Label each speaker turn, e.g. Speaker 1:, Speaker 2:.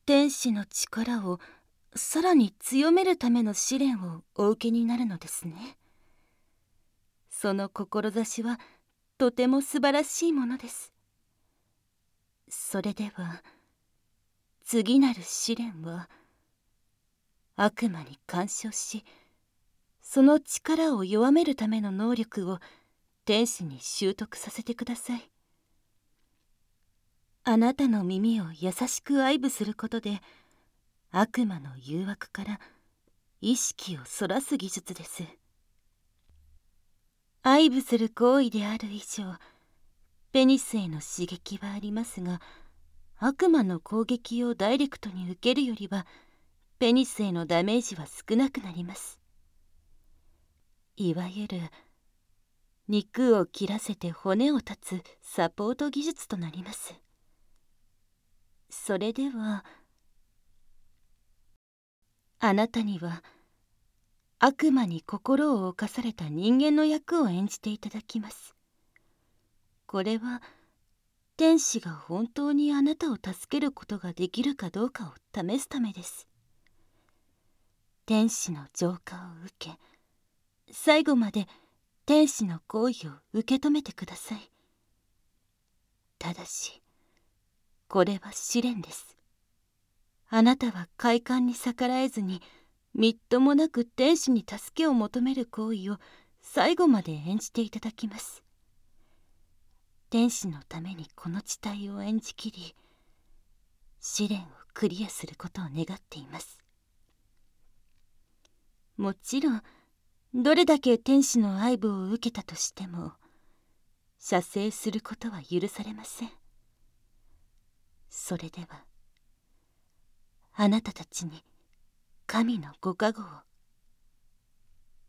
Speaker 1: 天使の力をさらに強めるための試練をお受けになるのですね。その志はとても素晴らしいものです。それでは次なる試練は、悪魔に干渉し、その力を弱めるための能力を天使に習得させてください。あなたの耳を優しく愛撫することで、悪魔の誘惑から意識をそらす技術です。愛撫する行為である以上、ペニスへの刺激はありますが、悪魔の攻撃をダイレクトに受けるよりは、ペニスへのダメージは少なくなります。いわゆる肉を切らせて骨を断つサポート技術となります。それでは、あなたには悪魔に心を侵された人間の役を演じていただきます。これは天使が本当にあなたを助けることができるかどうかを試すためです。天使の浄化を受け、最後まで天使の行為を受け止めてください。ただし、これは試練です。あなたは快感に逆らえずに、みっともなく天使に助けを求める行為を最後まで演じていただきます。天使のためにこの地帯を演じきり、試練をクリアすることを願っています。もちろん、どれだけ天使の愛撫を受けたとしても、射精することは許されません。それでは、あなたたちに神のご加護を